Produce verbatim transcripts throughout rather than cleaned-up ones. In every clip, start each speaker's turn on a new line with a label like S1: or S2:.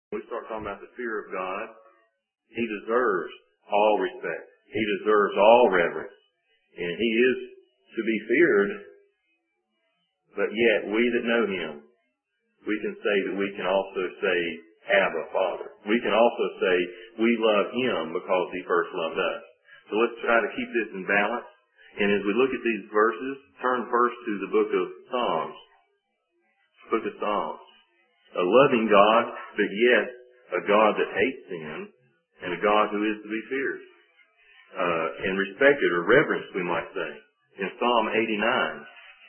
S1: we start talking about the fear of God, He deserves all respect. He deserves all reverence. And He is to be feared, but yet we that know Him, we can say that we can also say, Abba, Father. We can also say we love Him because He first loved us. So let's try to keep this in balance. And as we look at these verses, turn first to the book of Psalms. Book of Psalms. A loving God, but yet a God that hates sin, and a God who is to be feared. Uh, and respected or reverenced, we might say. In Psalm eighty-nine.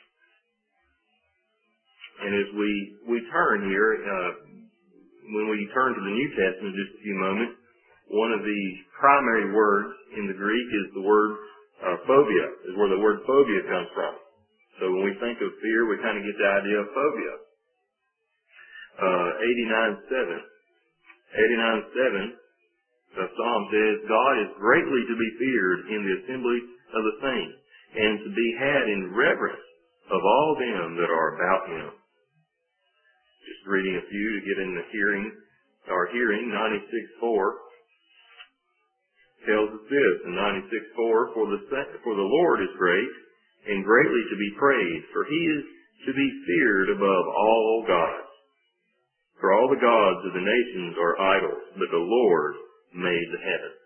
S1: And as we, we turn here, uh, when we turn to the New Testament in just a few moments, one of the primary words in the Greek is the word uh, phobia, is where the word phobia comes from. So when we think of fear, we kind of get the idea of phobia. Uh, eighty-nine seven. eighty-nine seven, the Psalm says, God is greatly to be feared in the assembly of the saints, and to be had in reverence of all them that are about Him. Just reading a few to get in the hearing, our hearing, ninety-six four tells us this, in ninety-six four, for the, for the Lord is great, and greatly to be praised, for He is to be feared above all gods. For all the gods of the nations are idols, but the Lord made the heavens.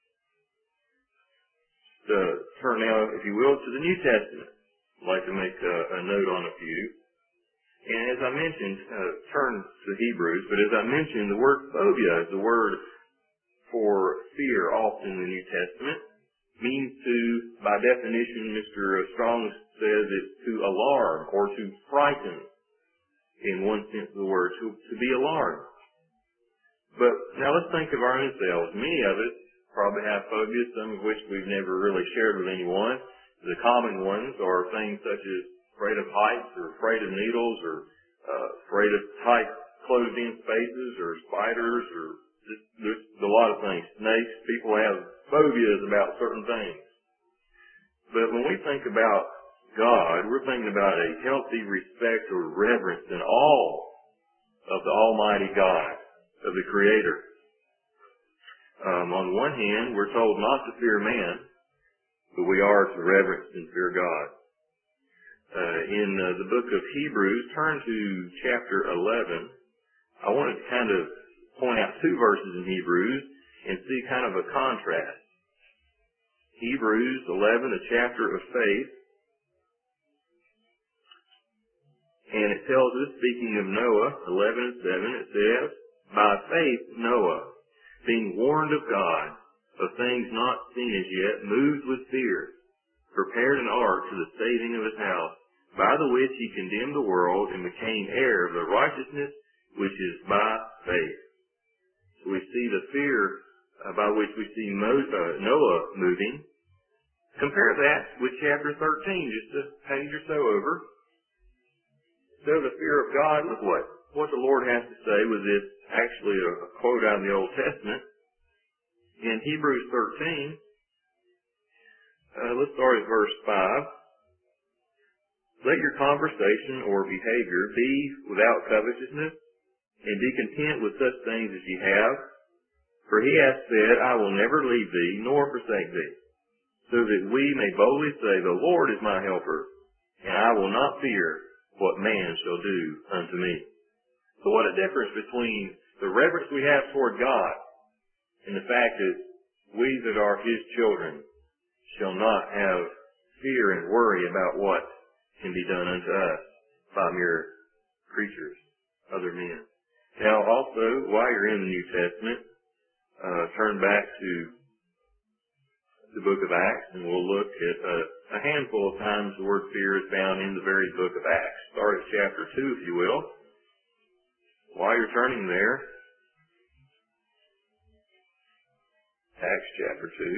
S1: So, turn now, if you will, to the New Testament. I'd like to make a, a note on a few. And as I mentioned, uh, turn to Hebrews, but as I mentioned, the word phobia is the word for fear often in the New Testament. Means to, by definition, Mister Strong says it's to alarm or to frighten. In one sense of the word, to, to be alarmed. But now let's think of our own selves. Many of us probably have phobias, some of which we've never really shared with anyone. The common ones are things such as afraid of heights, or afraid of needles, or uh, afraid of tight, closed-in spaces, or spiders, or just, there's a lot of things. Snakes, people have phobias about certain things. But when we think about God, we're thinking about a healthy respect or reverence in awe of the Almighty God, of the Creator. Um, on one hand, we're told not to fear man, but we are to reverence and fear God. Uh, in uh, the book of Hebrews, turn to chapter eleven. I wanted to kind of point out two verses in Hebrews and see kind of a contrast. Hebrews eleven, a chapter of faith. And it tells us, speaking of Noah, eleven and seven, it says, by faith Noah, being warned of God, of things not seen as yet, moved with fear, prepared an ark to the saving of his house, by the which he condemned the world and became heir of the righteousness which is by faith. So we see the fear uh, by which we see Mo- uh, Noah moving. Compare that with chapter thirteen, just a page or so over. So the fear of God, look what, what the Lord has to say with this, actually a, a quote out of the Old Testament. In Hebrews thirteen, uh, let's start at verse five. Let your conversation or behavior be without covetousness, and be content with such things as ye have. For He hath said, I will never leave thee, nor forsake thee, so that we may boldly say, the Lord is my helper, and I will not fear what man shall do unto me. So what a difference between the reverence we have toward God and the fact that we that are His children shall not have fear and worry about what can be done unto us by mere creatures, other men. Now also, while you're in the New Testament, uh, turn back to the book of Acts, and we'll look at a, a handful of times the word fear is found in the very book of Acts. Start at chapter two, if you will. While you're turning there, Acts chapter two.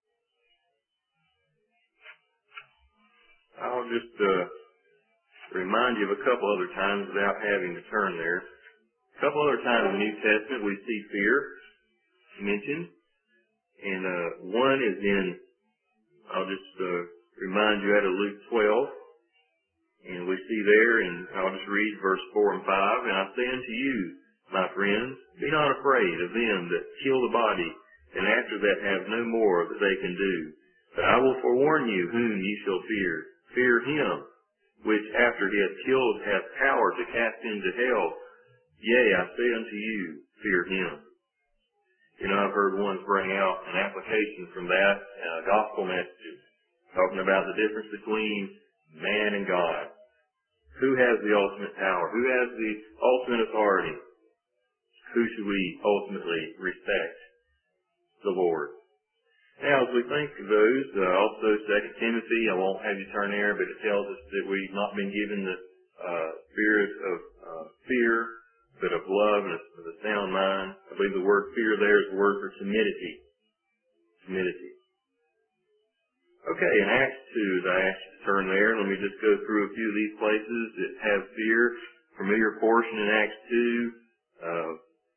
S1: I'll just uh, remind you of a couple other times without having to turn there. A couple other times in the New Testament we see fear mentioned. And uh, one is in, I'll just uh, remind you out of Luke twelve. And we see there, and I'll just read verse four and five. And I say unto you, My friends, be not afraid of them that kill the body, and after that have no more that they can do. But I will forewarn you whom ye shall fear. Fear him, which after he hath killed hath power to cast into hell. Yea, I say unto you, fear him. You know, I've heard ones bring out an application from that, uh, gospel messages, talking about the difference between man and God. Who has the ultimate power? Who has the ultimate authority? Who should we ultimately respect? The Lord. Now, as we think of those, uh, also Second Timothy, I won't have you turn there, but it tells us that we've not been given the uh, spirit of uh, fear, but of love and of a sound mind. I believe the word fear there is the word for timidity. Timidity. Okay, in Acts two, as I asked you to turn there, let me just go through a few of these places that have fear. Familiar portion in Acts two. Uh,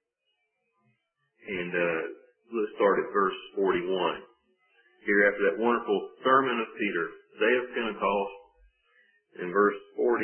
S1: and uh, let's start at verse forty-one. Here after that wonderful sermon of Peter, day of Pentecost, in verse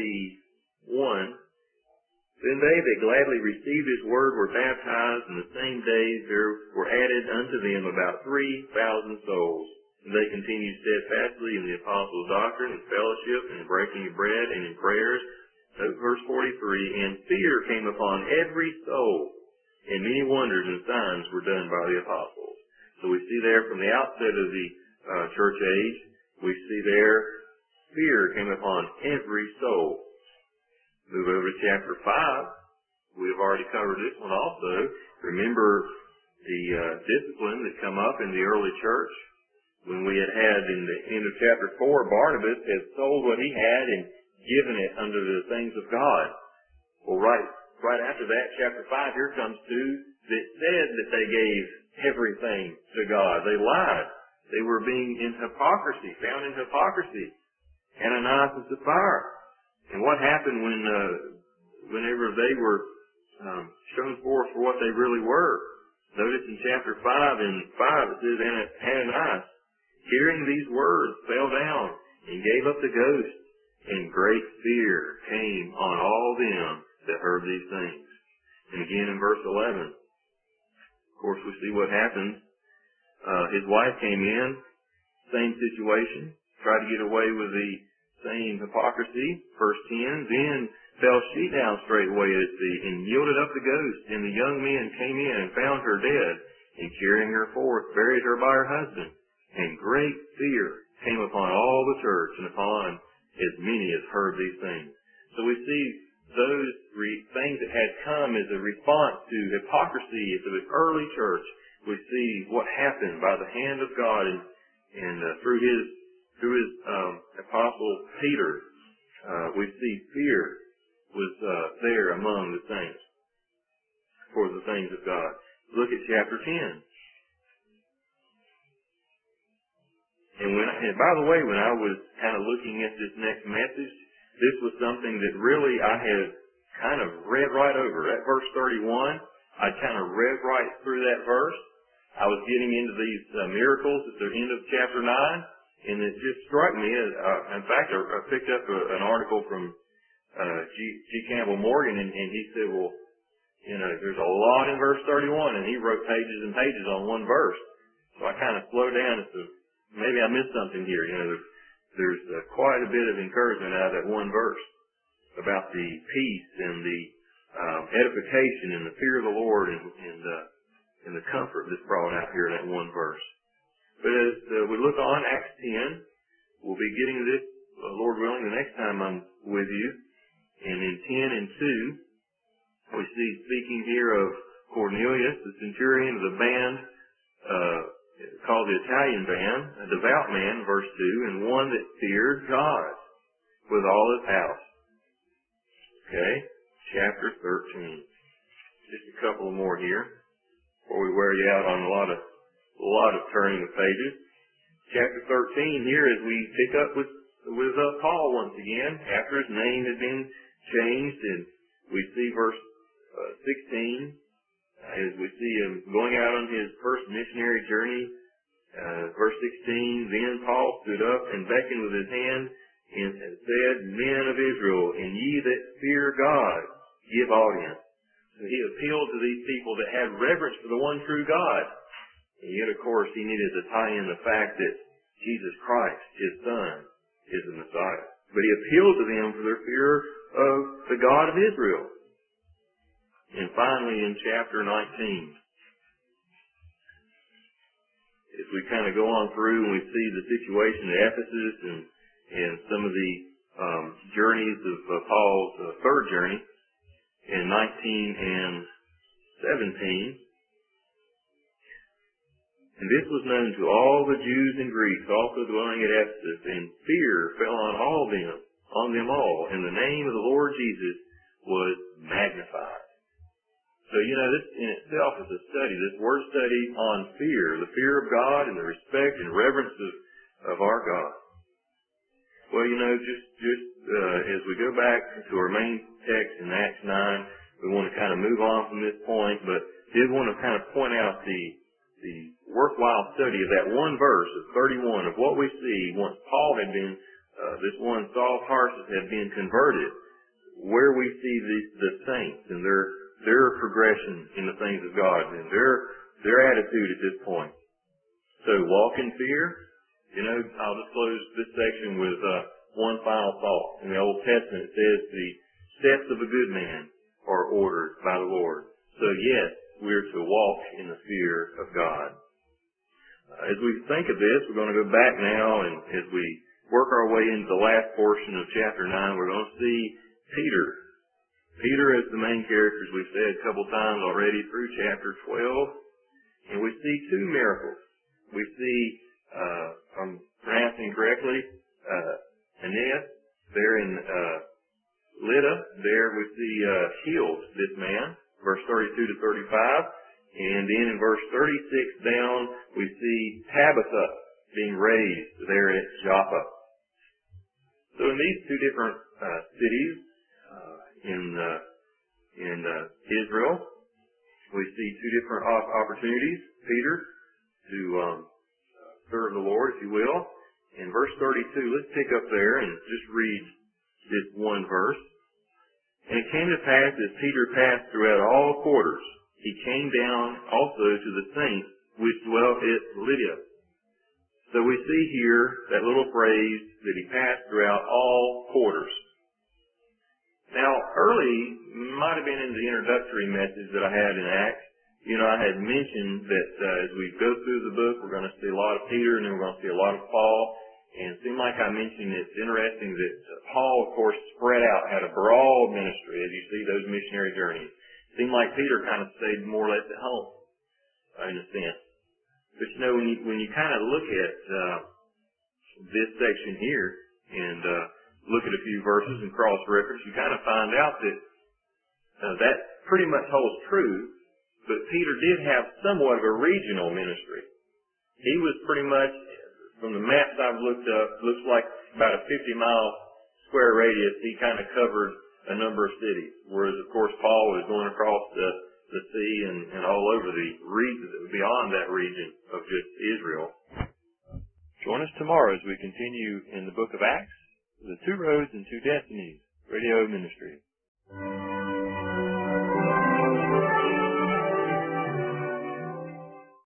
S1: forty-one, then they that gladly received his word were baptized, and the same day there were added unto them about three thousand souls. And they continued steadfastly in the apostles' doctrine, and fellowship, and breaking of bread, and in prayers. So verse forty-three, and fear came upon every soul, and many wonders and signs were done by the apostles. So we see there from the outset of the uh, church age, we see there fear came upon every soul. Move over to chapter five. We've already covered this one also. Remember the uh, discipline that come up in the early church. When we had had in the end of chapter four, Barnabas had sold what he had and given it unto the things of God. Well, right, right after that, chapter five, here comes two that said that they gave everything to God. They lied. They were being in hypocrisy, found in hypocrisy. Ananias and Sapphira. And what happened when, uh, whenever they were um, shown forth for what they really were? Notice in chapter five and five it says, Ananias, hearing these words, fell down and gave up the ghost, and great fear came on all them that heard these things. And again in verse eleven, of course we see what happened. Uh, his wife came in, same situation, tried to get away with the same hypocrisy. Verse ten, then fell she down straightway at his feet, and yielded up the ghost. And the young men came in and found her dead, and carrying her forth, buried her by her husband. And great fear came upon all the church, and upon as many as heard these things. So we see those re- things that had come as a response to hypocrisy of the early church. We see what happened by the hand of God and, and uh, through his through his um, apostle Peter. Uh, we see fear was uh, there among the saints for the things of God. Look at chapter ten. And when I, and by the way, when I was kind of looking at this next message, this was something that really I had kind of read right over. That verse thirty-one, I kind of read right through that verse. I was getting into these uh, miracles at the end of chapter nine, and it just struck me. Uh, in fact, I, I picked up a, an article from uh, G, G. Campbell Morgan, and, and he said, well, you know, there's a lot in verse thirty-one, and he wrote pages and pages on one verse. So I kind of slowed down and said, maybe I missed something here. You know, there's, there's uh, quite a bit of encouragement out of that one verse about the peace and the um, edification and the fear of the Lord and and, uh, and the comfort that's brought out here in that one verse. But as uh, we look on Acts ten, we'll be getting this, uh, Lord willing, the next time I'm with you. And in ten and two, we see speaking here of Cornelius, the centurion of the band, uh, called the Italian band, a devout man, verse two, and one that feared God with all his house. Okay, chapter thirteen. Just a couple more here before we wear you out on a lot of a lot of turning of pages. Chapter thirteen here, as we pick up with with uh, Paul once again, after his name had been changed, and we see verse uh, sixteen. As we see him going out on his first missionary journey, uh, verse sixteen, then Paul stood up and beckoned with his hand and said, Men of Israel, and ye that fear God, give audience. So he appealed to these people that had reverence for the one true God. And yet, of course, he needed to tie in the fact that Jesus Christ, his Son, is the Messiah. But he appealed to them for their fear of the God of Israel. And finally, in chapter nineteen, as we kind of go on through and we see the situation at Ephesus and, and some of the um, journeys of uh, Paul's uh, third journey in nineteen and seventeen, and this was known to all the Jews and Greeks also dwelling at Ephesus, and fear fell on all them, on them all, and the name of the Lord Jesus was magnified. So, you know, this in itself is a study, this word study on fear, the fear of God and the respect and reverence of, of our God. Well, you know, just, just uh, as we go back to our main text in Acts nine, we want to kind of move on from this point, but did want to kind of point out the, the worthwhile study of that one verse of thirty-one of what we see once Paul had been, uh, this one Saul of Tarsus had been converted, where we see the, the saints and their their progression in the things of God and their their attitude at this point. So walk in fear. You know, I'll just close this section with uh, one final thought. In the Old Testament it says the steps of a good man are ordered by the Lord. So yes, we're to walk in the fear of God. Uh, as we think of this, we're going to go back now, and as we work our way into the last portion of chapter nine, we're going to see Peter. Peter is the main character, as we've said a couple times already through chapter twelve. And we see two miracles. We see, uh, if I'm pronouncing correctly, uh, Aeneas there in uh, Lydda. There we see uh, healed this man, verse thirty-two to thirty-five. And then in verse thirty-six down, we see Tabitha being raised there at Joppa. So in these two different uh, cities, in uh, in uh, Israel, we see two different opportunities. Peter to um, serve the Lord, if you will. In verse thirty-two, let's pick up there and just read this one verse. And it came to pass as Peter passed throughout all quarters, he came down also to the saints which dwelt at Lydda. So we see here that little phrase that he passed throughout all quarters. Now, early, might have been in the introductory message that I had in Acts, you know, I had mentioned that uh, as we go through the book, we're going to see a lot of Peter and then we're going to see a lot of Paul. And it seemed like I mentioned it's interesting that Paul, of course, spread out, had a broad ministry as you see those missionary journeys. It seemed like Peter kind of stayed more or less at home, in a sense. But, you know, when you, when you kind of look at uh, this section here and uh, look at a few verses and cross-reference, you kind of find out that uh, that pretty much holds true, but Peter did have somewhat of a regional ministry. He was pretty much, from the maps I've looked up, looks like about a fifty mile square radius, he kind of covered a number of cities, whereas, of course, Paul was going across the, the sea and, and all over the region, beyond that region of just Israel. Join us tomorrow as we continue in the book of Acts, The Two Roads and Two Destinies Radio Ministry.